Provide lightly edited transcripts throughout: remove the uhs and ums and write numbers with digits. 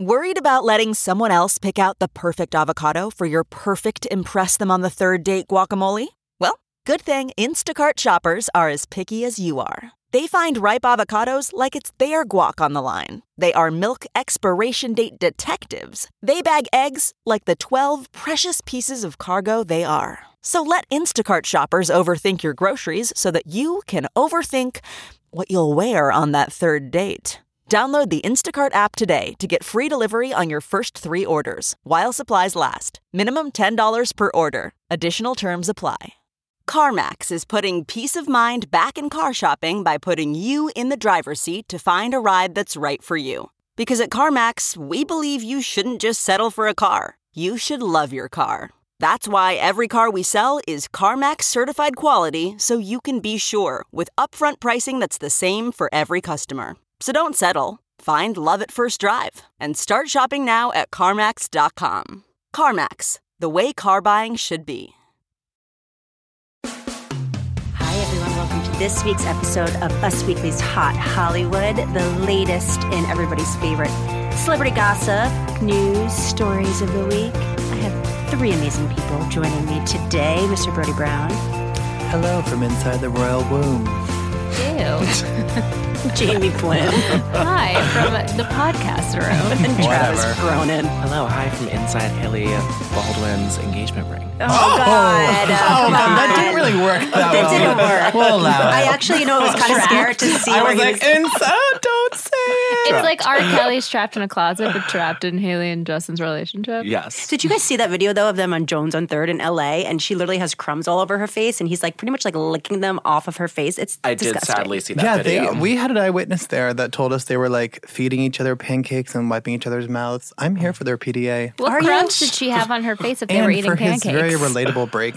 Worried about letting someone else pick out the perfect avocado for your perfect impress them on the third date guacamole? Well, good thing Instacart shoppers are as picky as you are. They find ripe avocados like it's their guac on the line. They are milk expiration date detectives. They bag eggs like the 12 precious pieces of cargo they are. So let Instacart shoppers overthink your groceries so that you can overthink what you'll wear on that third date. Download the Instacart app today to get free delivery on your first 3 orders, while supplies last. Minimum $10 per order. Additional terms apply. CarMax is putting peace of mind back in car shopping by putting you in the driver's seat to find a ride that's right for you. Because at CarMax, we believe you shouldn't just settle for a car. You should love your car. That's why every car we sell is CarMax certified quality, so you can be sure with upfront pricing that's the same for every customer. So don't settle. Find love at first drive and start shopping now at CarMax.com. CarMax, the way car buying should be. Hi, everyone. Welcome to this week's episode of Us Weekly's Hot Hollywood, the latest in everybody's favorite celebrity gossip, news, stories of the week. I have 3 amazing people joining me today. Mr. Brody Brown. Hello from inside the royal womb. Ew. Jamie Flynn. Hi from the podcast room. And Travis Cronin. Hello, hi from inside Haley Baldwin's engagement ring. Oh, God. Come on. That didn't really work that That well. didn't work. We'll allow it. I actually, was kind of scared to see I where was he like, inside, don't say it. It's like R. Kelly's trapped in a closet, but trapped in Haley and Justin's relationship. Yes. Did you guys see that video, though, of them on Jones on 3rd in L.A.? And she literally has crumbs all over her face, and he's like pretty much like licking them off of her face. It's I disgusting. did sadly see that video. We had an eyewitness there that told us they were like feeding each other pancakes and wiping each other's mouths. I'm here for their PDA. What Are you? crumbs did she have on her face if they And were eating for pancakes? his very relatable breakouts.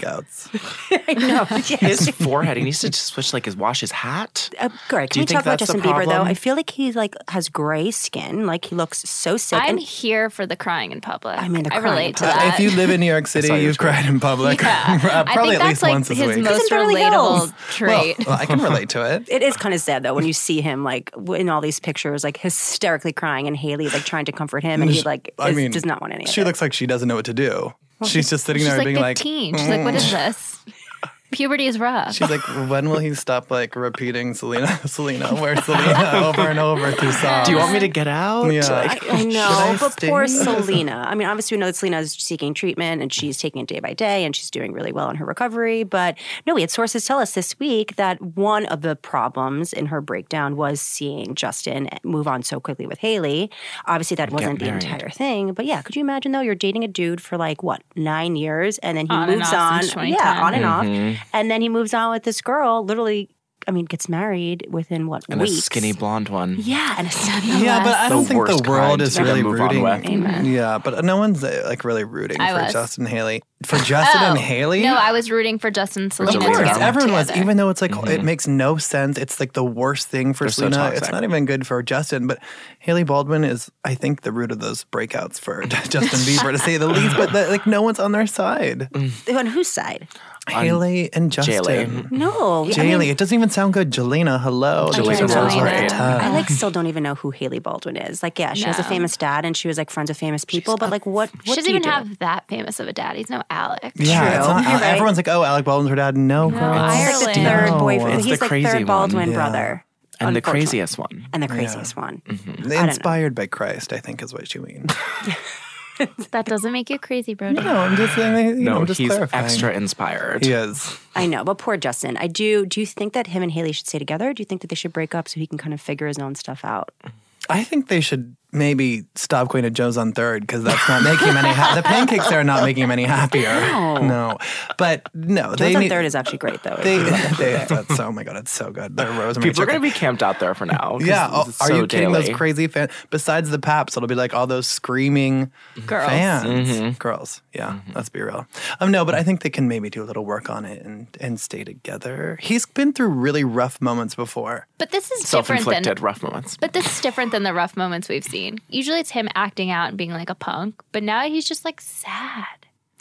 I know. Yes. His forehead, he needs to just switch, wash his hat. Great. Do Can you we think talk about that's the Justin Bieber, though? problem? I feel like he has gray skin. Like, he looks so sick. I'm And here for the crying in public. I mean, the I crying relate in to public. that. If you live in New York City, saw your you've tweet. cried in public. Yeah. Probably I think at least that's like once this his week. most He's in Beverly relatable Hills. trait. Well, I can relate to it. it is kind of sad, though, when you see him, like, in all these pictures, like, hysterically crying, and Haley's, like, trying to comfort him, and he, like, does not want any of She it. looks like she doesn't know what to do. She's just sitting She's there like being 15. She's like, what is this? Puberty is rough. She's like, when will he stop repeating Selena, where's Selena over and over through songs? Do you want me to get out? Yeah. I know, but stay? poor Selena. I mean, obviously, we know that Selena is seeking treatment and she's taking it day by day and she's doing really well in her recovery. But no, we had sources tell us this week that one of the problems in her breakdown was seeing Justin move on so quickly with Haley. Obviously, that wasn't the married. entire thing. But yeah, could you imagine, though, you're dating a dude for 9 years and then he On and moves off on. since Yeah, 2010. on and off. And then he moves on with this girl, literally, gets married within And weeks? a skinny blonde one. Yeah, and a skinny Yeah, but I The don't think worst the world kind is to really move on rooting. with. Amen. Yeah, but no one's really rooting I for was. Justin and Haley. For Justin and Haley? No, I was rooting for Justin and Selena. Of to course, get back everyone was. together. Even though it's it makes no sense. It's like the worst thing for They're so Selena. toxic. It's not even good for Justin. But Haley Baldwin is, I think, the root of those breakouts for Justin Bieber, to say the least. But no one's on their side. On whose side? Haley and Justin. Jaylee. No. Jaylee. It doesn't even sound good. Jelena. Hello. I Jelena know. sounds great. I still don't even know who Haley Baldwin is. She has a No. famous dad and she was friends with famous people. But what She doesn't do you even do? have that famous of a dad. He's no Alex. Yeah, it's True. not, You're right. everyone's like, oh, Alec Baldwin's her dad. No, girl. He's like the Ireland. third boyfriend. It's He's the like crazy third Baldwin one. brother. And the unfortunately. craziest one. And the craziest one. Inspired by Christ, I think is what you mean. That doesn't make you crazy, Brody. No, I'm just saying. No, I'm just he's clarifying. extra inspired. He is. I know, but poor Justin. Do you think that him and Haley should stay together? Or do you think that they should break up so he can kind of figure his own stuff out? I think they should maybe stop going to Joe's on 3rd because that's not making him any The pancakes there are not making him any happier. No. But no. Jones on 3rd is actually great, though. That's oh my God, it's so good. The rosemary People are going chicken. to be camped out there for now. 'cause Yeah. it's Are so you kidding? daily. Those crazy fans. Besides the Paps, it'll be like all those screaming Girls. fans. Girls. Yeah. Let's be real. No, but I think they can maybe do a little work on it and stay together. He's been through really rough moments before. But this is different than. Self-inflicted rough moments. But this is different than the rough moments we've seen. Usually it's him acting out and being like a punk, but now he's just sad.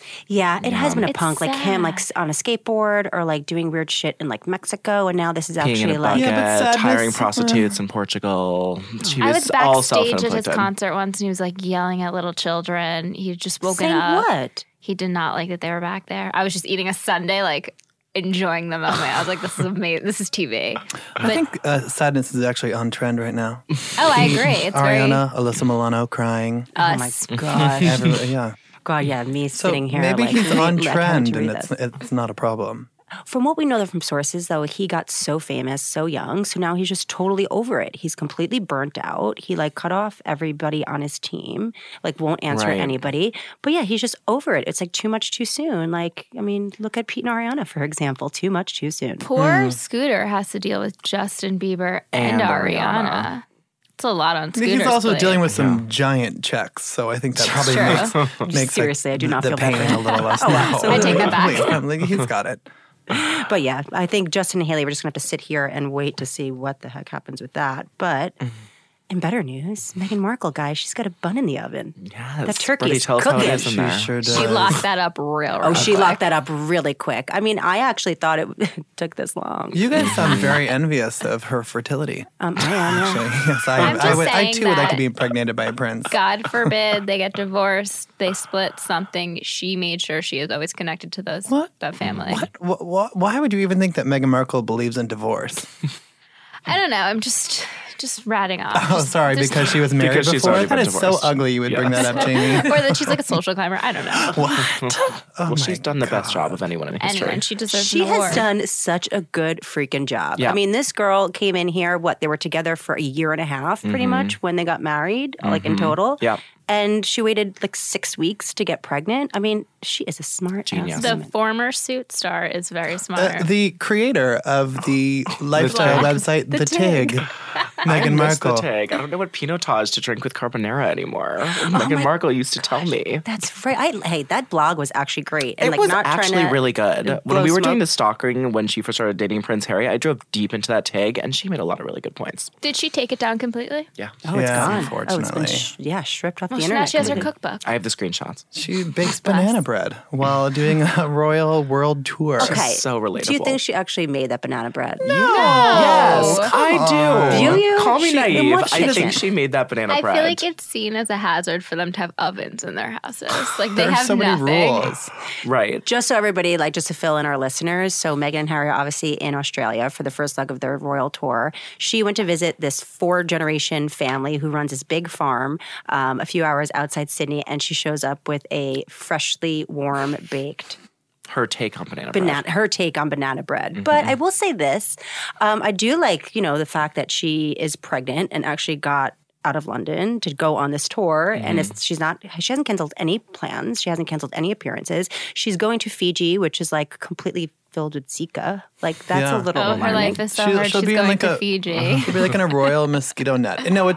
Yeah, it has been a It's punk, like him, like sad. on a skateboard or like doing weird shit in like Mexico, and now this is Being in actually a like. bucket, Yeah, but sadness- hiring prostitutes in Portugal. She I was was all backstage at his self-inflicted. concert once, and he was like yelling at little children. He had just woken Saying up. what? He did not like that they were back there. I was just eating a sundae, like enjoying the moment. I was like, "This is amazing. This is TV." I think sadness is actually on trend right now. Oh, I agree. It's Ariana, Alyssa Milano crying. Oh my us. gosh. Yeah. God, yeah, me So sitting here. maybe like, he's on like, having trend to and read it's this. it's not a problem. From what we know from sources, though, he got so famous so young. So now he's just totally over it. He's completely burnt out. He like cut off everybody on his team, like won't answer Right. anybody. But yeah, he's just over it. It's like too much too soon. Like, I mean, look at Pete and Ariana, for example. Too much too soon. Poor Scooter has to deal with Justin Bieber and, And Ariana. Ariana. It's a lot on I think Scooter's he's also plate. dealing with some giant checks, so I think that probably True. makes Seriously, like, I do not the feel bad pain for him. a little less. Oh, No. absolutely. I take that back. Wait, I'm like, he's got it. But yeah, I think Justin and Haley, we're just going to have to sit here and wait to see what the heck happens with that. But in better news, Meghan Markle, guys, she's got a bun in the oven. Yes. That turkey Brittany, is tell us how it cooking. is in She there. sure does. She locked that up real Oh, she quick. locked that up really quick. I mean, I actually thought it took this long. You guys sound very envious of her fertility. I am, yeah. Actually, yes, I'm just I saying too would like to that- be impregnated by a prince. God forbid they get divorced, they split something. She made sure she is always connected to that family. Why would you even think that Meghan Markle believes in divorce? I don't know. I'm just ratting off. Oh, sorry, Just- because she was married Because she's before. already That been is so divorced. ugly. You would bring Yes. that up, Jamie. or that she's like a social climber. I don't know. Well, she's done the best job of anyone in history. Anyway, she deserves She an award. has done such a good freaking job. Yeah. I mean, this girl came in here, they were together for a year and a half pretty much when they got married, like in total. Yeah. And she waited like 6 weeks to get pregnant. I mean, she is a smart Genius. ass The woman. former suit star is very smart. The creator of the lifestyle website, The Tig, Meghan Miss the Markle. tag. I don't know what pinotage to drink with carbonara anymore. Meghan Markle used to tell me. That's right. Hey, that blog was actually great. And It like was not actually trying to really good. blow When we were doing smoke. the stalking when she first started dating Prince Harry, I drove deep into that tag and she made a lot of really good points. Did she take it down completely? Yeah. Oh, it's Yeah, gone. unfortunately. Oh, it's been stripped off Well, the now internet. she has her completely. cookbook. I have the screenshots. She bakes banana bread while doing a royal world tour. Okay. so relatable. Do you think she actually made that banana bread? Yes, I do. Do you? Call me She- in naive. what I kitchen? think she made that banana I bread. feel like it's seen as a hazard for them to have ovens in their houses. Like they There are have so many nothing. rules. right. Just so everybody, like, just to fill in our listeners. So Meghan and Harry are obviously in Australia for the first leg of their royal tour. She went to visit this 4-generation family who runs this big farm a few hours outside Sydney, and she shows up with a freshly warm baked Her take on banana bread. her take on banana bread. But I will say this, I do like, the fact that she is pregnant and actually got out of London to go on this tour. And she hasn't canceled any plans. She hasn't canceled any appearances. She's going to Fiji, which is like completely filled with Zika. Like that's Yeah. a little Oh, her alarming. life is so She'll- hard. she'll She's be in going like to a- Fiji. She'll be like in a royal mosquito net. No,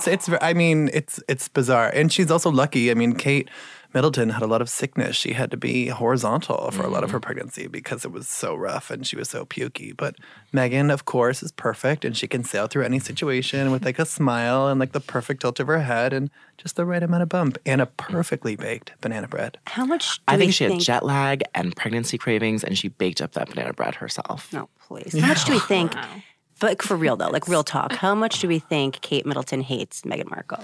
it's bizarre. And she's also lucky. I mean, Kate Middleton had a lot of sickness. She had to be horizontal for a lot of her pregnancy because it was so rough and she was so pukey. But Meghan, of course, is perfect and she can sail through any situation with like a smile and like the perfect tilt of her head and just the right amount of bump and a perfectly baked banana bread. How much do I we think she had jet lag and pregnancy cravings, and she baked up that banana bread herself. No, please. How much do we think, but for real though, like real talk, how much do we think Kate Middleton hates Meghan Markle?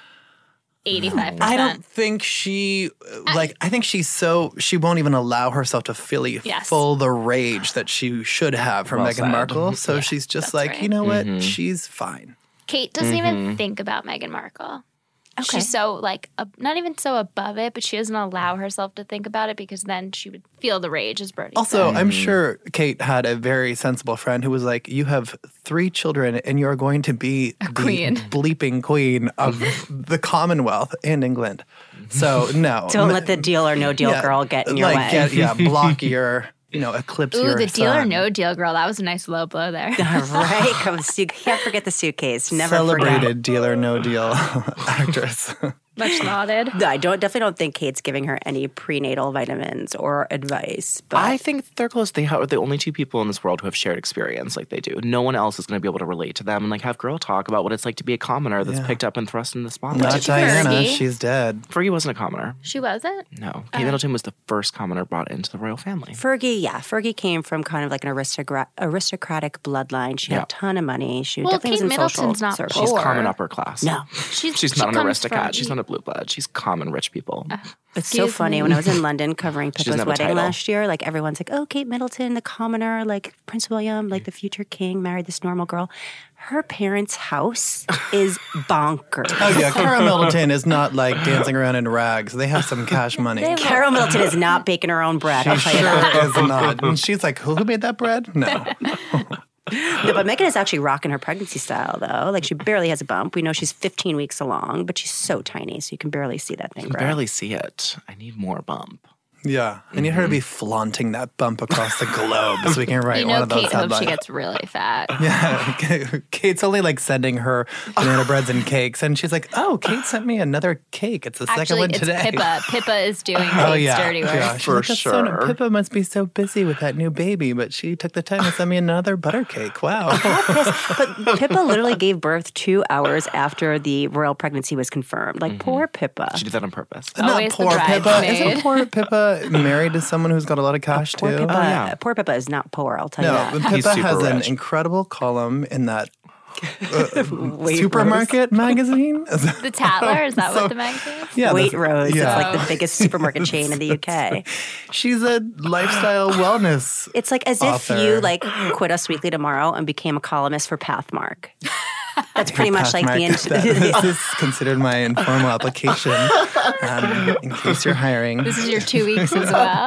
85%. I don't think she I think she won't even allow herself to feel Yes. full the rage that she should have from Well Meghan said. Markle. So she's just that's like, right. you know what? She's fine. Kate doesn't even think about Meghan Markle. Okay. She's so not even so above it, but she doesn't allow herself to think about it because then she would feel the rage, as Birdie Also, said. I'm sure Kate had a very sensible friend who was like, you have 3 children and you're going to be the queen. bleeping queen of the Commonwealth and England. So no. Don't let the deal or no deal Yeah, girl get in your way. block your, eclipse Ooh, your the deal or son. no deal, girl. That was a nice low blow there. Right? You can't forget the suitcase. Never Celebrated forget. deal or no deal actress. Much lauded. No, I definitely don't think Kate's giving her any prenatal vitamins or advice. But I think they're close. They are the only two people in this world who have shared experience like they do. No one else is going to be able to relate to them and like have girl talk about what it's like to be a commoner that's picked up and thrust in the spotlight. Not Diana. Fergie. She's dead. Fergie wasn't a commoner. She wasn't? No. Kate Middleton was the first commoner brought into the royal family. Fergie came from kind of like an aristocratic bloodline. She had a ton of money. She definitely was Kate in Middleton's social not circles. She's poor. common upper class. No. She's not an aristocrat. She's not a blue blood. She's common rich people. It's so funny. When I was in London covering doesn't Pippa's have a wedding title. last year, like everyone's like, oh, Kate Middleton, the commoner, like Prince William, like the future king, married this normal girl. Her parents' house is bonkers. Oh yeah, Cara Middleton is not like dancing around in rags. They have some cash money. Carol Middleton is not baking her own bread. I'll She tell you that. sure is not. And she's like, who made that bread? No. No, but Meghan is actually rocking her pregnancy style, though. Like she barely has a bump. We know she's 15 weeks along, but she's so tiny, so you can barely see that thing I can grow. barely see it. I need more bump. Yeah. I need her to be flaunting that bump across the globe so we can write You one know of those Kate hopes headlines. she gets really fat. Yeah, Kate's only like sending her banana breads and cakes, and she's like, "Oh, Kate sent me another cake. It's the second Actually, one it's today." Pippa. Pippa is doing Kate's Oh yeah, dirty work. yeah. She's For like, "That's so sure. Pippa must be so busy with that new baby, but she took the time to send me another butter cake. Wow." But Pippa literally gave birth 2 hours after the royal pregnancy was confirmed. Like, poor Pippa. She did that on purpose. Not Always the poor Pippa. bridesmaid. Isn't poor Pippa married to someone who's got a lot of cash Poor too? Pippa, yeah. poor Pippa is not poor, I'll tell you No, that. but He's Pippa super has an rich. incredible column in that Weight supermarket magazine. The Tatler, is that what the magazine is? Yeah, Weight that's- Rose. yeah. It's like the biggest supermarket chain in the UK. She's a lifestyle wellness. It's like as Author. if you like quit Us Weekly tomorrow and became a columnist for Pathmark. That's pretty much like the This is considered my informal application in case you're hiring. This is your 2 weeks as well.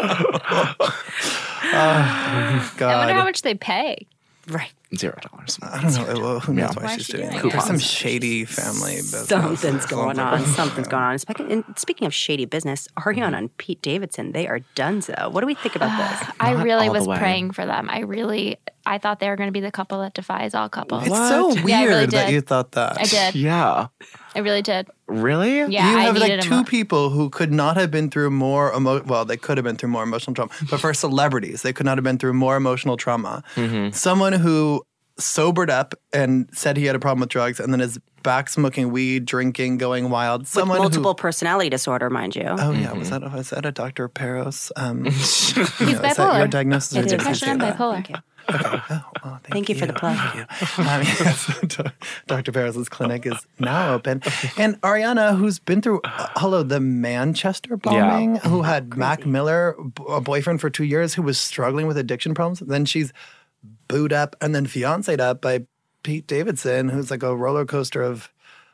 God. I wonder how much they pay. right. $0. I don't know. Well, who knows why Why is she's she doing doing it? There's some Coupons. shady family business. Something's going on. Something's going on. Speaking of shady business, Ariana and Pete Davidson, they are donezo. What do we think about this? I Not really all the was way. praying for them. I thought they were going to be the couple that defies all couples. It's so weird Yeah, I really that did. you thought that. I did. Yeah. I really did. Really? Yeah, You I have needed like a two people who could not have been through more well, they could have been through more emotional trauma, but for celebrities, they could not have been through more emotional trauma. Someone who sobered up and said he had a problem with drugs and then is back smoking weed, drinking, going wild. Someone Multiple who, personality disorder, mind you. Oh yeah, was that a Dr. Peros? He's Is that bipolar. your diagnosis? or It is. did you Depression say and that? bipolar. Thank you. Oh, Thank you for the plug. Thank you. Yes, Dr. Peros' clinic is now open. And Ariana, who's been through the Manchester bombing, who had Mac Miller, a boyfriend for 2 years, who was struggling with addiction problems. Then she's booed up and then fiancéed up by Pete Davidson, who's like a roller coaster of,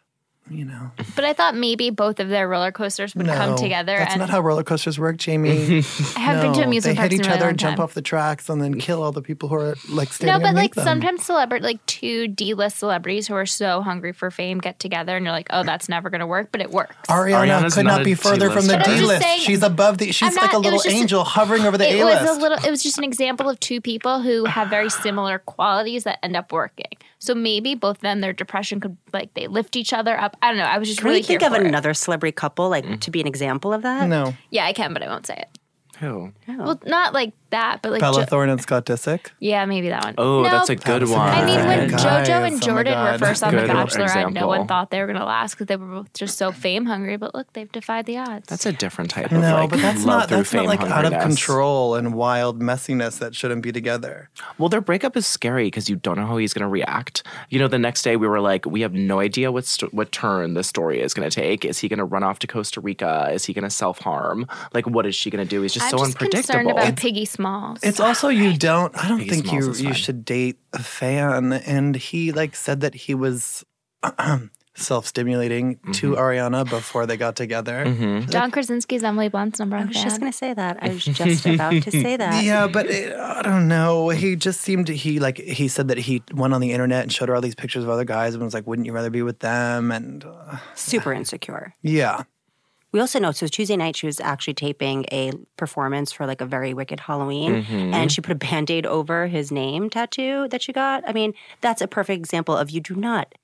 But I thought maybe both of their roller coasters would come together. That's and not how roller coasters work, Jamie. I have been to No, amusement they parks hit in each a really other, long jump time. off the tracks, and then kill all the people who are like standing No, but underneath like them. sometimes two D-list celebrities who are so hungry for fame get together and you're like, oh, that's never going to work, but it works. Ariana Ariana's could not not a be further from the D-list. But I'm just D-list. saying- She's above the. She's I'm like not- a it little was just- angel hovering over the It A-list. was just an example of two people who have very similar qualities that end up working. So maybe both of them, their depression could they lift each other up. I don't know. I was just Can really we think here of for it. another celebrity couple to be an example of that? No, Yeah, I can, but I won't say it. Who? Well, not like that, but like Bella Thorne and Scott Disick. yeah, maybe that one. Oh, No, that's a good That's a one. I mean, when Guys, JoJo and oh my Jordan were God. first on The Good Bachelorette, no example. one thought they were going to last because they were both just so fame hungry. But look, they've defied the odds. That's a different type of No, like but that's love not through that's not fame like out of hungriness. control and wild messiness that shouldn't be together. Well, their breakup is scary because you don't know how he's going to react. The next day we were like, we have no idea what turn the story is going to take. Is he going to run off to Costa Rica? Is he going to self-harm? Like, what is she going to do? He's just I'm so just concerned unpredictable. about Piggy Smalls. It's also I don't Biggie think Smalls you is fine. should date a fan. And he said that he was self-stimulating to Ariana before they got together. John Krasinski's Emily Blunt's number I one was fan. just going to say that. I was just about to say that. Yeah, but I don't know. He just seemed he said that he went on the internet and showed her all these pictures of other guys and was like, "Wouldn't you rather be with them?" And Super insecure. yeah, We also know, so Tuesday night she was actually taping a performance for a Very Wicked Halloween, and she put a Band-Aid over his name tattoo that she got. I mean, that's a perfect example of you do not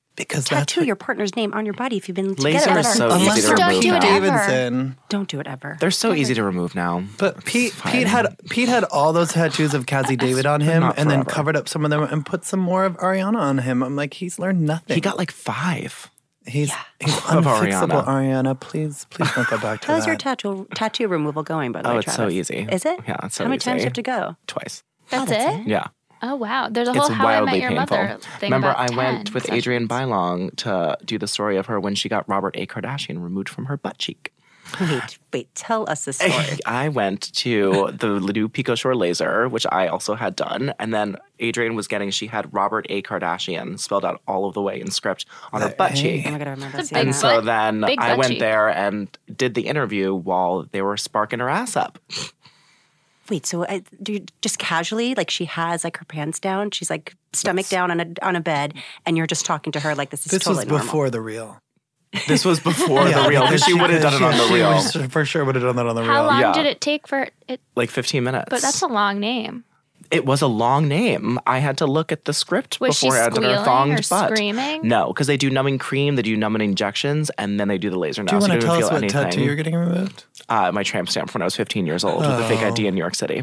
Because that's Tattoo your partner's name on your body if you've been Laser together. is so unless easy to you're Don't remove do it Pete now. ever. Davidson. Don't do it ever. They're so easy to remove now. But Pete fine. had all those tattoos of Cassie David on him, not and then forever. covered up some of them and put some more of Ariana on him. I'm like, he's learned nothing. He got like 5. he's Of unfixable. Ariana. Ariana, please don't go back to How's that. your tattoo removal going, by the way, Oh, it's so Travis? easy. Is it? Yeah, it's so How many times do easy. you have to go? Twice. That's it? Yeah. Oh, wow. There's a whole It's How I Met wildly Your painful. Mother thing Remember, about I went 10 with Adrienne sessions. Bailong to do the story of her when she got Robert A. Kardashian removed from her butt cheek. Wait, tell us the story. I went to the new Pico Shore laser, which I also had done. And then Adrienne was she had Robert A. Kardashian spelled out all of the way in script on her butt cheek. Oh my God, I remember It's a seeing big that. And so butt- then big I butt went cheek. there and did the interview while they were sparking her ass up. Wait, so do you just casually, like she has like her pants down, she's like stomach down on a bed, and you're just talking to her like this is This totally was normal. before the real. This was before the real, because she would have done it on the She real. was- for sure would have done that on the real. How long Yeah. did it take for it? Like 15 minutes. But that's a long name. It was a long name. I had to look at the script Was she before I did her squealing thonged or butt. screaming? No, because they do numbing cream, they do numbing injections, and then they do the laser now. Do you so want to don't tell us feel what anything. tattoo you're getting removed? My tramp stamp from when I was 15 years old with a fake ID in New York City.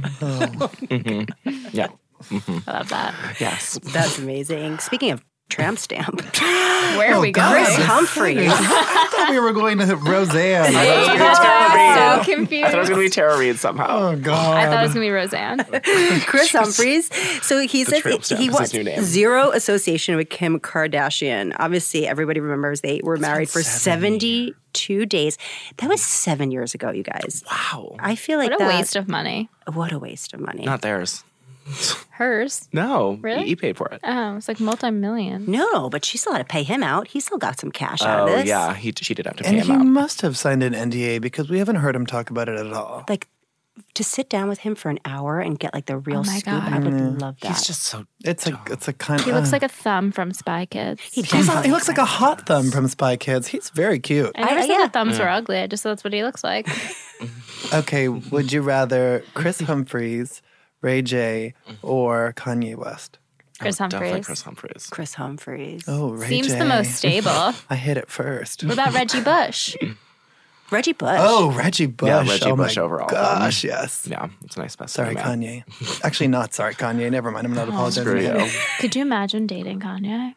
Yeah. I love that. Yes. That's amazing. Speaking of tramp stamp, Where are we going? Chris Humphries. I thought we were going to Roseanne. I'm so I confused. thought it was going to be Tara Reid somehow. Oh God! I thought it was going to be Roseanne. Chris Humphries. So he says tramp stamp he is wants his new name. zero association with Kim Kardashian. Obviously, everybody remembers they were married for 72 days. That was 7 years ago, you guys. Wow. I feel like What a that- waste of money. What a waste of money. Not theirs. Hers. No. Really? He paid for it. Oh, it's like multi-million. No, but she still had to pay him out. He still got some cash out of Oh, this. yeah. She did have to pay And him he out. must have signed an NDA because we haven't heard him talk about it at all. Like to sit down with him for an hour and get like the real Oh my scoop. God. I would love that. He's just so. It's a kind. He looks like a thumb from Spy Kids. He He definitely looks like a hot thumb from Spy Kids. He's very cute. I never said yeah. the thumbs were ugly. I just said that's what he looks like. Okay, would you rather Chris Humphries, Ray J, or Kanye West? Chris Definitely Humphries. Chris Humphries. Chris Humphries. Oh, Ray Seems J. the most stable. I hit it first. What about Reggie Bush? Reggie Bush. Oh, Reggie Bush. Yeah, Reggie oh Bush my over all of gosh, them. yes. Yeah, it's a nice best. Sorry, man. Kanye. Actually, not sorry, Kanye. Never mind. I'm not apologizing. Screw you. again. Could you imagine dating Kanye?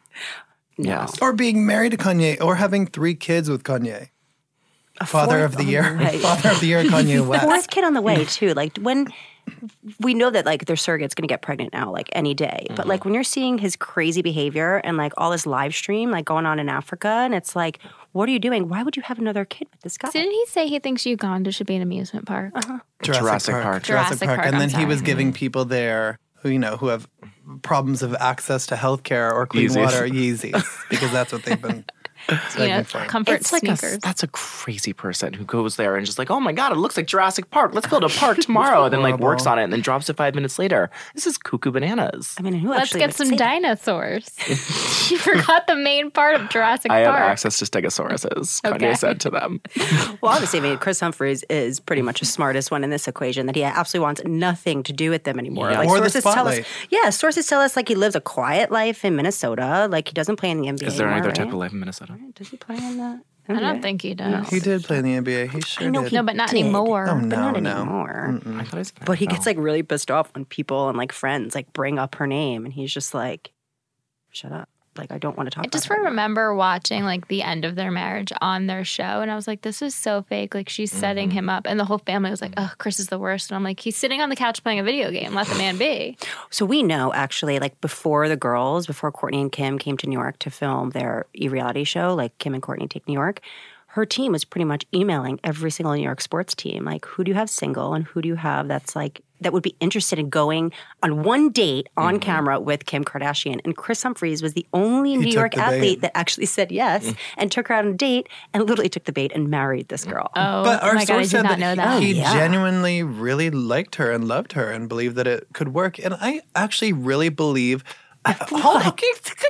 Yes. Or being married to Kanye, or having 3 kids with Kanye. Father of the year. right. Father of the year, Kanye West. Fourth kid on the way too. Like when we know that like their surrogate's going to get pregnant now, like any day. But like when you're seeing his crazy behavior and like all this live stream like going on in Africa, and it's like, what are you doing? Why would you have another kid with this guy? Didn't he say he thinks Uganda should be an amusement park? Jurassic Park. Jurassic Park, And I'm then he was sorry. giving people there who have problems of access to healthcare or clean Yeezys. water Yeezys because that's what they've been You know, begging for. comfort It's like sneakers. that's a crazy person who goes there and just like, oh my God, it looks like Jurassic Park. Let's build a park tomorrow. And then like works on it and then drops it 5 minutes later. This is cuckoo bananas. I mean, who Let's actually get would some say that? dinosaurs. You forgot the main part of Jurassic I have Park. access to stegosauruses, Okay. Kanye said to them. Well, obviously, I mean, Chris Humphries is pretty much the smartest one in this equation. That he absolutely wants nothing to do with them anymore. Yeah. Like Or the sources tell us, spotlight. yeah, sources tell us like he lives a quiet life in Minnesota. Like he doesn't play in the NBA. Is there any anymore, other type right? of life in Minnesota? Does he play in the? I don't think he does. He did play in the NBA. He sure know did. he No, but not did. anymore. Oh, But no, not no. anymore. I thought he was But he gets like really pissed off when people and like friends like bring up her name, and he's just like, "Shut up! Like I don't want to talk." I just about her. remember watching like the end of their marriage on their show, and I was like, "This is so fake." Like she's setting him up, and the whole family was like, "Oh, Chris is the worst." And I'm like, "He's sitting on the couch playing a video game. Let the man be." So we know actually, like before Courtney and Kim came to New York to film their reality show, like Kim and Courtney Take New York, her team was pretty much emailing every single New York sports team, like who do you have single and who do you have that's like that would be interested in going on one date on camera with Kim Kardashian. And Chris Humphries was the only New took York the bait. athlete that actually said yes and took her out on a date and literally took the bait and married this girl. Oh, But our my God, I source did said not know that. he yeah. genuinely really liked her and loved her and believed that it could work. And I actually really believe. Hold on,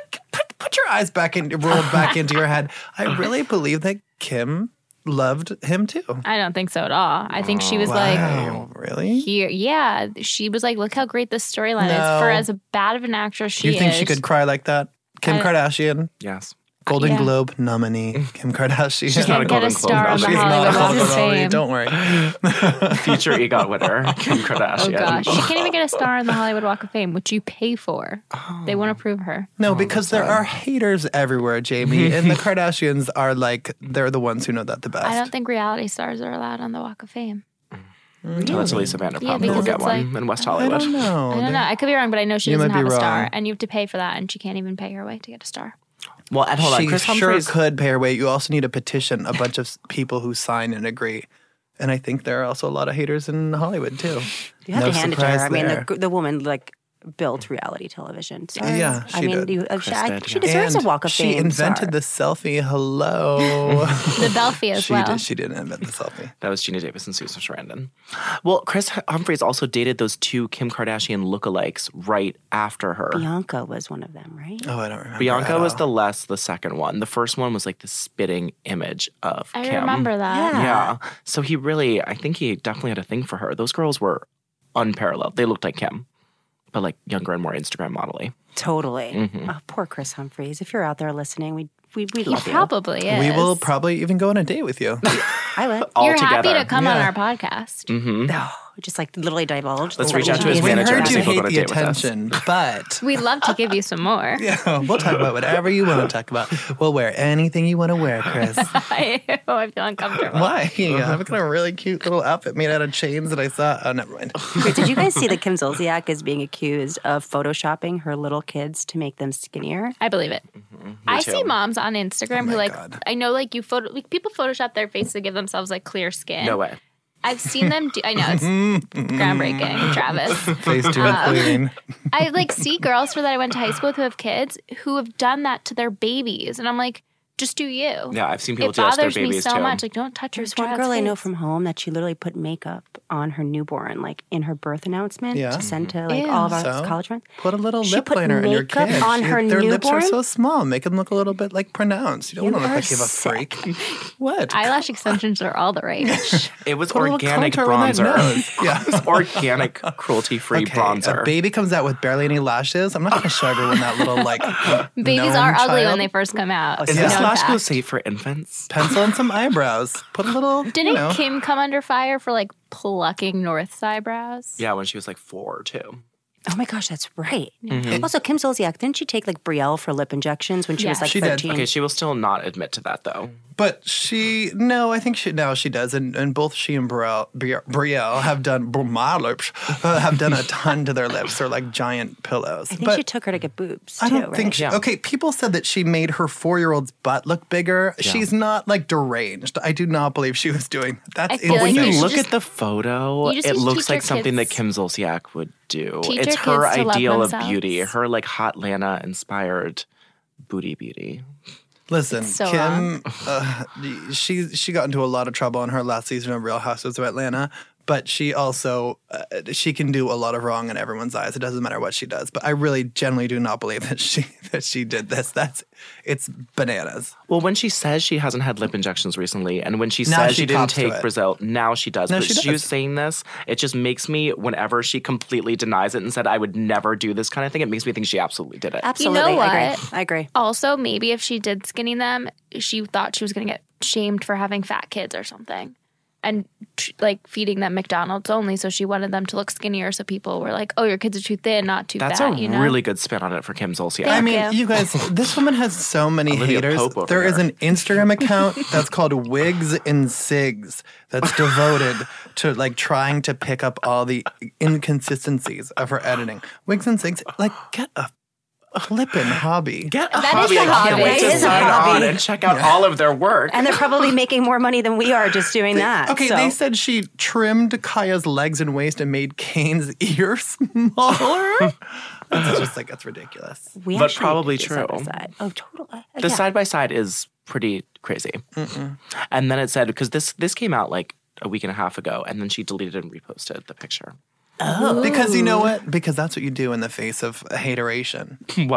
put your eyes roll back into your head. I really believe that Kim loved him too. I don't think so at all. I think she was like, Wow, really? here, yeah. She was like, look how great this storyline No. is. For as bad of an actress Do she you think is. she could cry like that? Kim I- Kardashian? Yes. Golden Yeah. Globe nominee, Kim Kardashian. She's not a Get Golden a star on Globe the She's nominee. not a Hollywood Walk Golden of Globe. Fame. Don't worry. Future EGOT winner, Kim Oh Kardashian. gosh, she can't even get a star on the Hollywood Walk of Fame, which you pay for. They want to prove her. No, because there are haters everywhere, Jamie. And the Kardashians are like, they're the ones who know that the best. I don't think reality stars are allowed on the Walk of Fame. Oh, it's Lisa Vanderpump. Yeah, We'll because get it's one like- in West I Hollywood. don't know. I don't know. I could be wrong, but I know she You doesn't might be have a star, wrong. and you have to pay for that, and she can't even pay her way to get a star. Well, and hold on, She Chris sure Humphries. could pay her way. You also need to petition a bunch of people who sign and agree. And I think there are also a lot of haters in Hollywood too. You have No to hand it to her. surprise I mean, there. the woman like built reality television. Sorry. Yeah, I she mean, did. she deserves And a Walk of she Fame. invented star. the selfie. Hello. The Belfie as well. She didn't invent the selfie. That was Gina Davis and Susan Sarandon. Well, Chris Humphries also dated those two Kim Kardashian lookalikes right after her. Bianca was one of them, right? Oh, I don't remember. Bianca at was all. the second one. The first one was like the spitting image of I Kim. remember that. Yeah. So I think he definitely had a thing for her. Those girls were unparalleled. They looked like Kim, but like younger and more Instagram modelly. Totally. Mm-hmm. Oh, poor Chris Humphries. If you're out there listening, we He love you. probably is. We will probably even go on a date with you. I would. All You're happy together. to come on Yeah. our podcast. Oh, just like literally divulge. Let's the reach out to his little manager We and heard see you if he'll go hate on a the date with us. attention, but We'd love to give you some more. yeah, we'll talk about whatever you want to talk about. We'll wear anything you want to wear, Chris. I feel uncomfortable. Why? I've got a really cute little outfit made out of chains that I saw. Oh, never mind. Wait, did you guys see that Kim Zolciak is being accused of photoshopping her little kids to make them skinnier? I believe it. I see moms on Instagram who my like God. I know like people Photoshop their face to give themselves like clear skin. No way. I've seen them do. I know it's groundbreaking, Travis. Face too clean. I like see girls that I went to high school with who have kids who have done that to their babies, and I'm like, just do you. Yeah, I've seen people It do that to their bothers me babies so too. much. Like, don't touch your There's one child's girl I know face. from home that she literally put makeup on her newborn, like in her birth announcement Yeah. to send to like Ew. all of our So? college friends. Put a little She lip put liner in your makeup kid. on her Their lips are newborn? so small. Make them look a little bit like pronounced. You don't want to look are like you have a sick. freak. What? Eyelash extensions are all the rage. It was Put a little organic contour on that bronzer. nose. Yeah. It was organic, cruelty-free Okay, bronzer. a baby comes out with barely any lashes. I'm not going to show everyone that little like. Babies gnome are ugly child. when they first come out. Is You this know lash that. glue safe for infants? Pencil and some eyebrows. Put a little. Didn't Kim come under fire for like plucking North's eyebrows? Yeah, when she was like 4 too. Oh my gosh, that's right. Mm-hmm. Also, Kim Zolciak, didn't she take like Brielle for lip injections when she was Yes. like She did. 13? Okay, she will still not admit to that though. But I think she does. And both she and Brielle have done, my lips, have done a ton to their lips. They're like giant pillows. I think but she took her to get boobs too, I don't right? think Yeah. okay, people said that she made her 4-year-old's butt look bigger. She's not like deranged. I do not believe she was doing that. That's I feel like When you you should look just- at the photo, you just it need to looks teach like your something that kids- Kim Zolciak would do. Teach It's your her kids to love ideal of themselves. beauty, her like hot Lana inspired beauty. Listen, It's so Kim, she got into a lot of trouble in her last season of Real Housewives of Atlanta, but she also she can do a lot of wrong in everyone's eyes. It doesn't matter what she does. But I really generally do not believe that she did this. It's bananas. Well, when she says she hasn't had lip injections recently, and when she Now says she she didn't cops to take it. Brazil, now she does. No, But she she was does. saying this, it just makes me, whenever she completely denies it and said, I would never do this kind of thing, it makes me think she absolutely did it. Absolutely. You know I what? agree. I agree. Also, maybe if she did skinny them, she thought she was going to get shamed for having fat kids or something. And like feeding them McDonald's only, so she wanted them to look skinnier. So people were like, "Oh, your kids are too thin, not too That's fat." a you know? really good spin on it for Kim Zolciak. I mean, you. you guys, this woman has so many Olivia haters. Pope over There is there. an Instagram account that's called Wigs and Sigs that's devoted to like trying to pick up all the inconsistencies of her editing. Wigs and Sigs, like get a flippin' hobby. Get a That is hobby. a I can't hobby. wait It to is a sign hobby. on and check out all of their work. And they're probably making more money than we are just doing that. Okay, so. they said she trimmed Kaya's legs and waist and made Kane's ear smaller. That's just like, that's ridiculous. We But actually probably did true. side by side. Oh, totally. The side by side is pretty crazy. And then it said, because this came out like a week and a half ago, and then she deleted and reposted the picture. Because you know what? Because that's what you do in the face of hateration. What?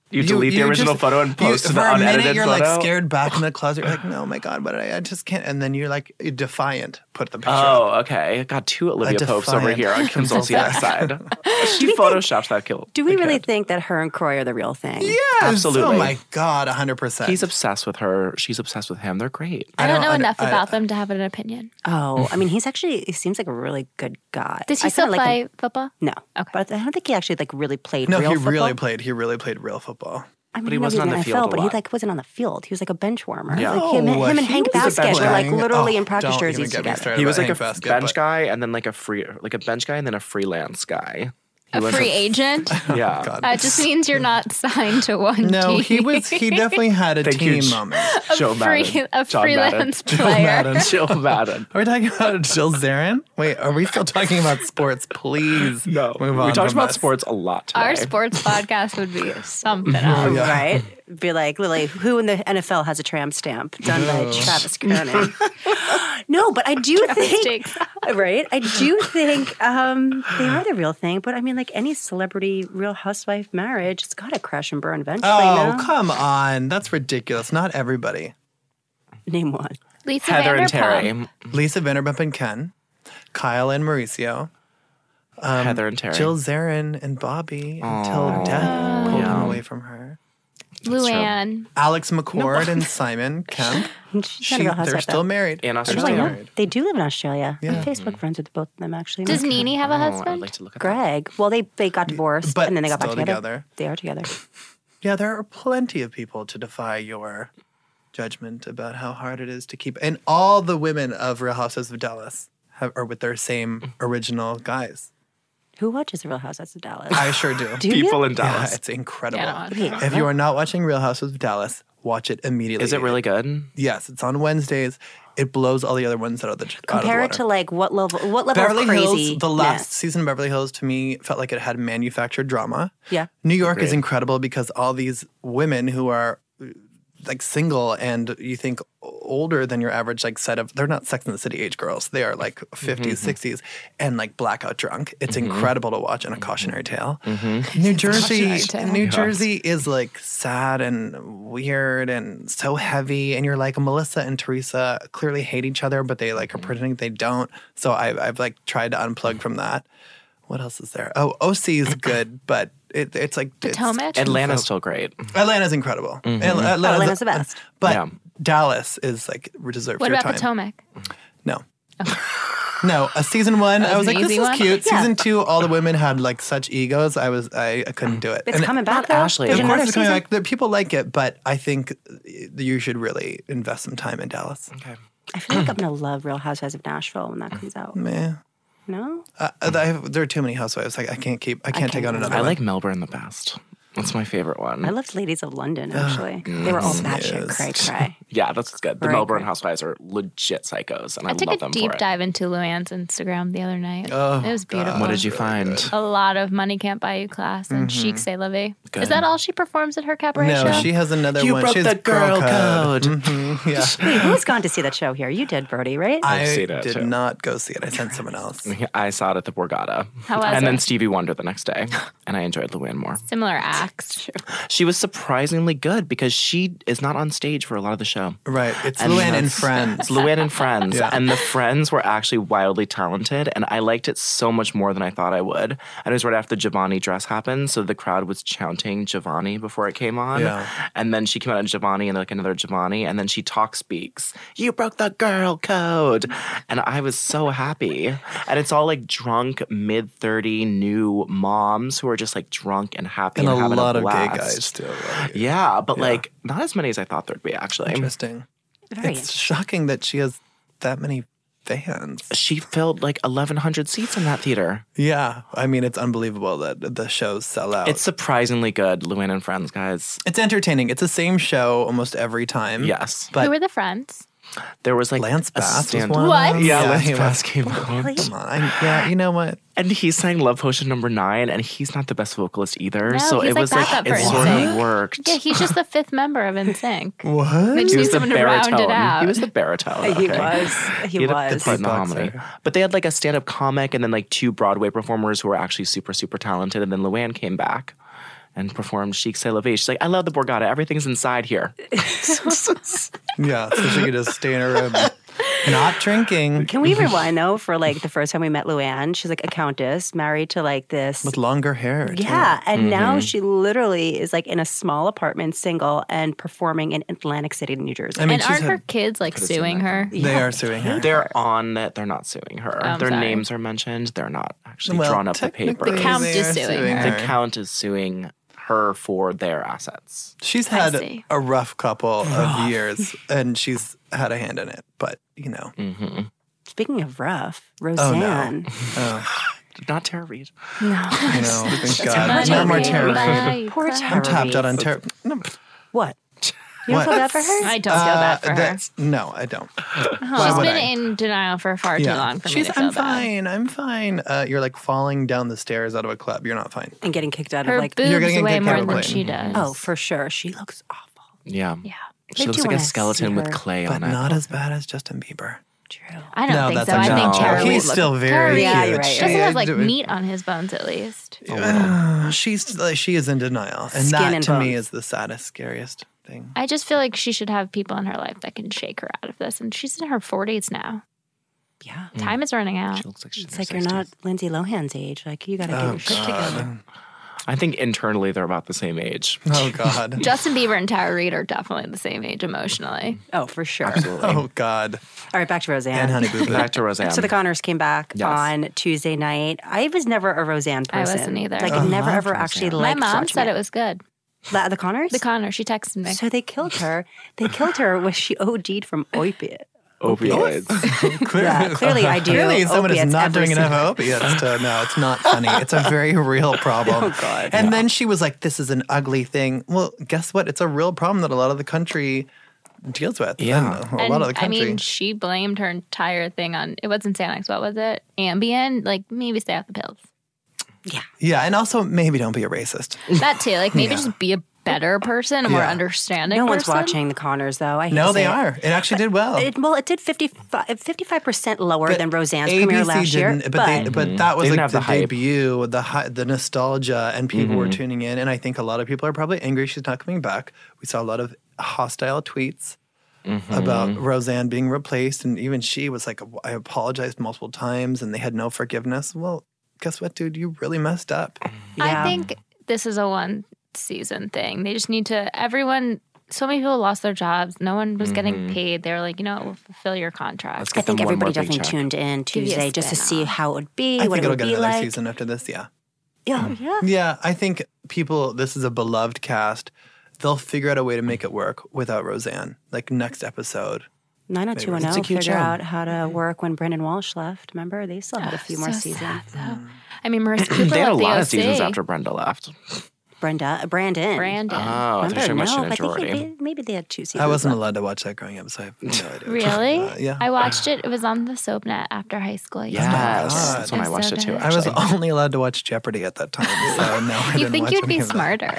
You delete the original photo and post the for a unedited minute, you're photo? like scared back in the closet. You're like, no, my God, but I just can't. And then you're like defiant. Put the picture up. Oh, okay. Got two Olivia Popes over defiant- here on Kim Zolciak's side. She photoshopped that kill. Do we really think that her and Croy are the real thing? Yes. Absolutely. Oh my God, 100%. He's obsessed with her. She's obsessed with him. They're great. I don't know don't- enough I- about them to have an opinion. Oh, I mean, he seems like a really good guy. Does he I still kinda like play him. football? No. But I don't think he actually like really played No, real he football. really played. He really played real football. I mean, But he I know wasn't was on in the field a NFL, but he lot. like wasn't on the field. He was like a bench warmer. No, Like him and he Hank was a Basket bench were like guy. literally in practice Don't even jerseys get me together. started He was about like a Hank Basket, bench but- guy and then like a bench guy and then a freelance guy. He A was free agent? Yeah. God. That just means you're not signed to one No, team. he definitely had a Thank you, team moment. Joe Madden. a John freelance Madden. player. Madden. Joe Madden. Are we talking about Jill Zarin? Wait, are we still talking about sports? Please No. move on. We talked from about us. sports a lot today. Our sports podcast would be something else. Yeah. Right? Be like, Lily, who in the NFL has a tramp stamp done by Travis Cronin? No, but I do think, right? I do think they are the real thing. But I mean, like any celebrity Real Housewife marriage, it's got to crash and burn eventually. Oh, no? come on. That's ridiculous. Not everybody. Name one. Lisa Heather and Vanderpump. Terry. Lisa Vanderpump and Ken, Kyle and Mauricio, Heather and Terry. Jill Zarin and Bobby until death pulled them away from her. Luann. Alex McCord and Simon Kemp. She's not a Real They're Housewife. still though. married. In They're Oh, I Australia. still know. married. They do live in Australia. Yeah. I'm Facebook friends with both of them, actually. Does Nene have a I'd husband? like to look at that. Greg. Well, they got divorced But and then they got back still together. together. They are together. Yeah, there are plenty of people to defy your judgment about how hard it is to keep. And all the women of Real Housewives of Dallas are with their same original guys. Who watches The Real Housewives of Dallas? I sure do. Do you? People in Yeah, Dallas. it's incredible. Yeah, I don't watch If you are not watching Real Housewives of Dallas, watch it immediately. Is it really good? Yes, it's on Wednesdays. It blows all the other ones out of the Compare it to like what level Beverly of crazy? Hills. The last season of Beverly Hills to me felt like it had manufactured drama. Yeah. New York is Agreed. incredible because all these women who are like single and you think older than your average like set of, they're not Sex and the City age girls. They are like 50s, 60s and like blackout drunk. It's incredible to watch and a cautionary tale. New Jersey, Cautionary tale. New Jersey is like sad and weird and so heavy. And you're like Melissa and Teresa clearly hate each other, but they like are pretending they don't. So I've like tried to unplug from that. What else is there? Oh, OC is good, but it's like it's- Potomac? Atlanta's still great. Atlanta's incredible. Atlanta's the best. But Yeah. Dallas is like deserves What your about time. Potomac? No. No, a season one, I was an like, this easy is one? cute. Yeah. Season two, all the women had like such egos. I couldn't do it. It's And coming back not though. Ashley. There's of another course, it's coming season. back. The people like it, but I think you should really invest some time in Dallas. Okay. I feel like I'm gonna love Real Housewives of Nashville when that comes out. Meh. No, There are too many housewives. Like I can't take on another I one. like Melbourne the best. That's my favorite one. I loved Ladies of London. Actually, they were all batshit cray cray. Yeah, that's good. The Right, Melbourne right. Housewives are legit psychos, and I, I took love a them deep for it. dive into Luann's Instagram the other night. Oh, it was beautiful. What did you find? A lot of Money Can't Buy You class and Chic C'est La Vie. Good. Is that all she performs at her cabaret No, show? she has another You one. broke She has the girl code. Mhm, yeah. Wait, who's gone to see that show here? You did, Brody, right? I seen it, did too. not go see it. I sent someone else. I saw it at the Borgata. How was and then it? Stevie Wonder the next day, and I enjoyed Luann more. Similar acts. She was surprisingly good because she is not on stage for a lot of the show. Right. It's And Luann and that's- Friends. It's Luann and Friends. Yeah. And the Friends were actually wildly talented. And I liked it so much more than I thought I would. And it was right after the Giovanni dress happened. So the crowd was chanting Giovanni before it came on. Yeah. And then she came out in Giovanni and like another Giovanni. And then she talk speaks. You broke the girl code. And I was so happy. And it's all like drunk, mid-30 new moms who are just like drunk and happy And and, a having lot a of gay blast. guys too. Right? Yeah, but like not as many as I thought there'd be actually. Interesting. Very It's shocking that she has that many fans. She filled like 1,100 seats in that theater. Yeah. I mean, it's unbelievable that the shows sell out. It's surprisingly good, Luann and Friends, guys. It's entertaining. It's the same show almost every time. Yes. But Who were the friends? There was like Lance a Bass was stand- one. What? of them. Yeah, Lance he Bass was. came out. Really? Come on. Yeah, you know what? And he sang Love Potion #9, and he's not the best vocalist either. No, so he's it like was like backup for it sort NSYNC. of worked. Yeah, he's just the fifth member of NSYNC. What? They just He need was the someone to round it baritone. out. He was the baritone. He okay. was. He had a was. part in the Beatboxer. harmony. But they had like a stand-up comic and then like 2 Broadway performers who were actually super, super talented. And then Luann came back. and performed Chic C'est La Vie. She's like, I love the Borgata. Everything's inside here. Yeah, so she could just stay in her room, not drinking, Can we rewind though for like the first time we met Luann? She's like a countess married to like this. with longer hair. too. Yeah, and now she literally is like in a small apartment, single, and performing in Atlantic City, New Jersey. I mean, And she's aren't her had, kids like could've seen suing that. her? they are suing her. They're on it. They're not suing her. I'm Their sorry. names are mentioned. They're not actually Well, drawn up the paper. technically, The Count they is are suing her. The Count is suing her for their assets. She's I had see. a rough couple of years, and she's had a hand in it. But Speaking of rough, oh Roseanne. no, Not Tara Reid. I know. Thank God. Not No more Tara Tara. Reid. Poor Cry. Tara. I'm tapped out on Reid. Tara. No, What? You don't What? feel bad for her? I don't feel bad for her. No, I don't. She's would been I? in denial for far too long for me to feel I'm bad. fine. I'm fine. You're like falling down the stairs out of a club. You're not fine. And getting kicked out Her of like. You're boobs getting way kicked more out of than plane. she does. Oh, for sure. She looks awful. Yeah. yeah. She I looks do like a wanna skeleton see with her, clay But on it. not as bad as Justin Bieber. True. I don't No, think that's so. I actually think No. Tara He's Reid still look- very Tara Reid Yeah, cute. you're right. She- doesn't have like do- meat on his bones at least. She is in denial, and Skin that and to me bones. is the saddest, scariest thing. I just feel like she should have people in her life that can shake her out of this. And she's in her 40s now. Yeah. Time is running out. She looks like she's It's in her like you're not 60s. Lindsay Lohan's age. Like, you got to get Oh your shit together. I think internally they're about the same age. Oh God. Justin Bieber and Tara Reid are definitely the same age emotionally. Oh, for sure. Absolutely. Oh God. All right, back to Roseanne. And Honey Boo Boo. Back to Roseanne. So the Connors came back Yes. on Tuesday night. I was never a Roseanne I person. wasn't either. Like, I never loved ever actually Roseanne. My liked mom watching said it was good. The Connors? The Connor, she texted me. So they killed her. They killed her when she OD'd from opiate. Opioids. Yeah, clearly I do. Clearly, someone is opiates not every doing enough single- opiates to. No, it's not funny. It's a very real problem. Oh, God. And then she was like, "This is an ugly thing." Well, guess what? It's a real problem that a lot of the country deals with. Yeah. And a lot of the I country. mean, she blamed her entire thing on, it wasn't Xanax, what was it? Ambien? Like, maybe stay off the pills. yeah, and also maybe don't be a racist. That too. Like, maybe just be a better person, a more Yeah. understanding No one's person. watching the Connors, though. I hate No, to they say it. are. It actually did well. It did 55% lower But than Roseanne's premiere last year. didn't, but that was They didn't like have the the hype. debut, the nostalgia, and people were tuning in. And I think a lot of people are probably angry she's not coming back. We saw a lot of hostile tweets about Roseanne being replaced, and even she was like, "I apologized multiple times," and they had no forgiveness. Well, guess what, dude? You really messed up. Yeah. I think this is a one season thing. They just need to, everyone, so many people lost their jobs. No one was getting paid. They were like, we'll fulfill your contract. Let's I get think them one more everybody big definitely check. tuned in you a Tuesday just to see spin-off. how it would be, I what think it it'll would get be another like. season after this. Yeah. Yeah. Yeah, I think people, this is a beloved cast. They'll figure out a way to make it work without Roseanne. Like next episode. 90210 It's a cute figure show. out how to work when Brendan Walsh left. Remember? They still had a few more So seasons. sad, though. I mean, Marissa Cooper They had a left the lot of OC. seasons after Brenda left. Brandon. Brandon. Oh, I thought you were Remember? mentioning No, I think Jordy. maybe they had 2 seasons. I wasn't left. allowed to watch that growing up, so I have no idea. Really? Yeah. I watched it. It was on the SoapNet after high school. I used to Yes, watch that's when I It's watched so it too. good. I was actually. only allowed to watch Jeopardy at that time, so no, I You didn't think watch you'd any be of that. smarter?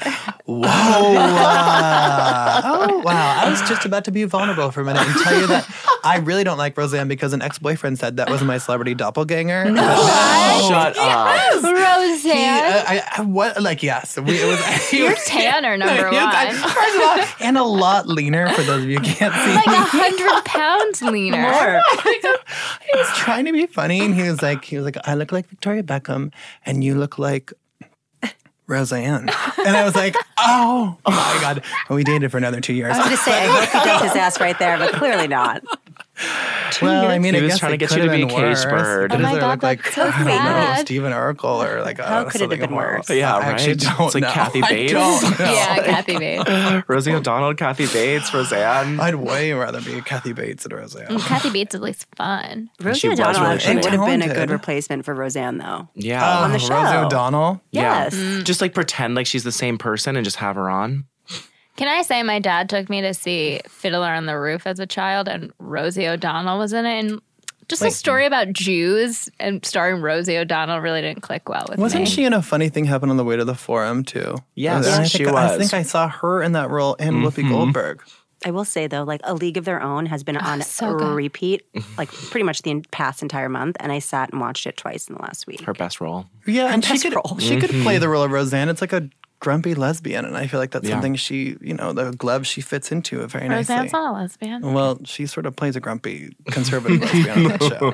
Oh, wow. I was just about to be vulnerable for a minute and tell you that I really don't like Roseanne because an ex-boyfriend said that was my celebrity doppelganger. But now Shut up. Roseanne. what? Like, yes. It was, You're Tanner, number You one. guys- first of all, and a lot leaner for those of you who can't see. Like 100 pounds leaner. He was trying to be funny, and he was like, I look like Victoria Beckham, and you look like Roseanne. And I was like, oh my God. And we dated for another 2 years. I was going to say, I hope he dumped his ass right there, but clearly not. Well, I mean, He I was guess trying to it get could you to have be a been caged worse. bird. It Oh my doesn't God, look like that's so I don't know, sad. Stephen Urkel or like How could it have something been worse? else. Yeah, I actually right? don't It's like know. Kathy I Bates. don't know. Yeah, Kathy Bates. Rosie O'Donnell, Kathy Bates, Roseanne. I'd way rather be Kathy Bates than Roseanne. Kathy Bates is at least fun. Rosie She was O'Donnell really actually funny. would have been a Talented. good replacement for Roseanne, though. Yeah. on the show. Rosie O'Donnell. Yes. Just like pretend like she's the same person and just have her on. Can I say my dad took me to see Fiddler on the Roof as a child, and Rosie O'Donnell was in it, and just a story about Jews and starring Rosie O'Donnell really didn't click well with Wasn't me. she in a funny thing happened on the way to the forum too? Yes, And I she think, I was. think I saw her in that role and Whoopi Goldberg. I will say, though, like A League of Their Own has been on so good. repeat, like pretty much the past entire month, and I sat and watched it twice in the last week. Her best role. Yeah, and she best could role. she could play the role of Roseanne. It's like a grumpy lesbian, and I feel like that's something she, the glove she fits into very nicely. Roseanne's not a lesbian. Well, she sort of plays a grumpy conservative lesbian on that show.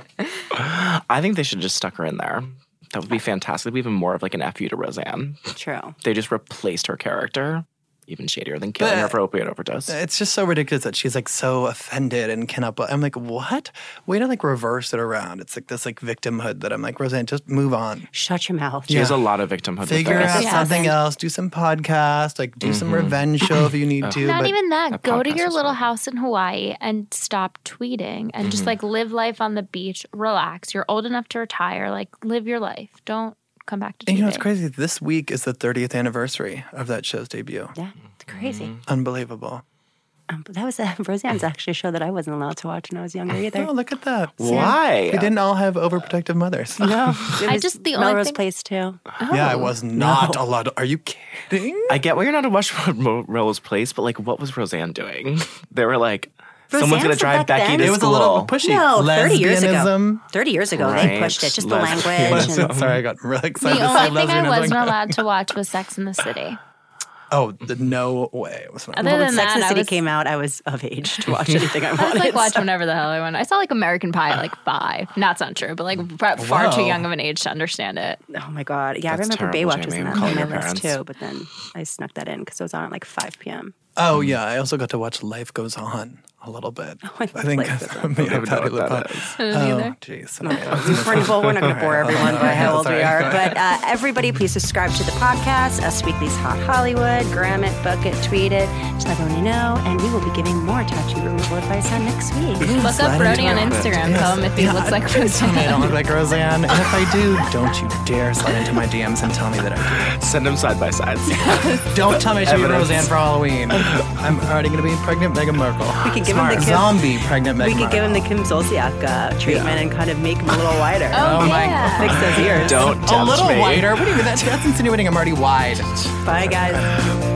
I think they should just stuck her in there. That would be fantastic. It'd be even more of like an F you to Roseanne. True. They just replaced her character. Even shadier than killing her for opioid overdose. It's just so ridiculous that she's like so offended and cannot. I'm like, what? Way to like reverse it around. It's like this like victimhood that I'm like, Roseanne, just move on. Shut your mouth. She has a lot of victimhood. Figure out something else. Do some podcast. Like do some revenge show if you need to. Not but even that. Go to your little fun. house in Hawaii and stop tweeting and just like live life on the beach. Relax. You're old enough to retire. Like live your life. Don't come back to tweeting. And you know, it's crazy. This week is the 30th anniversary of that show's debut. Yeah, it's crazy. Unbelievable. That was Roseanne's actually a show that I wasn't allowed to watch when I was younger either. Oh, look at that. Why? We didn't all have overprotective mothers. No, it was just- the only Melrose thing- Place too. Yeah, I was not allowed. Are you kidding? I get why you're not to watch Rose Place, but like, what was Roseanne doing? They were like, someone's Roseanne going to said drive back Becky then- to It was school. a little pushy. No, 30 years ago. Lesbianism. 30 years ago, they Right. pushed it. Just the Lesbian. language. And, Sorry, I got really excited The to say only thing I lesbianism. wasn't allowed to watch was Sex in the City. Oh, no way. It was not. Other when than Sex and the that, City I was, came out, I was of age to watch anything I I was wanted. like watch whenever the hell I want. I saw like American Pie at like 5. That's not true, but like far too Wow. young of an age to understand it. Oh my God. Yeah, That's I remember terrible, Baywatch was Jamie. in I'm that on calling my your list parents. too, but then I snuck that in because it was on at like 5 p.m. Oh, yeah. I also got to watch Life Goes On a little bit. I I think Life Goes On. me I don't and know Patty what that LuPone. is. Oh, jeez. We're not going to bore everyone by how old we Sorry. are. But everybody, please subscribe to the podcast, Us Weekly's Hot Hollywood. Gram it, book it, tweet it. Just let everyone know. And we will be giving more tattoo removal advice on next week. Look up Slide Brody on into it. Instagram. Tell him if he looks like Tell me I Roseanne. don't look like Roseanne. And if I do, don't you dare slide into my DMs and tell me that I Send them side by sides. do. Don't tell me I should be Evidence. Roseanne for Halloween. I'm already going to be pregnant Meghan Markle. We could give him Smart. the Kim- zombie pregnant Meghan We could Markle. give him the Kim Zolciak treatment and kind of make him a little wider. Oh, my yeah. Fix those ears. Don't A judge little me. wider? What do you mean? That's insinuating I'm already wide. Bye, guys.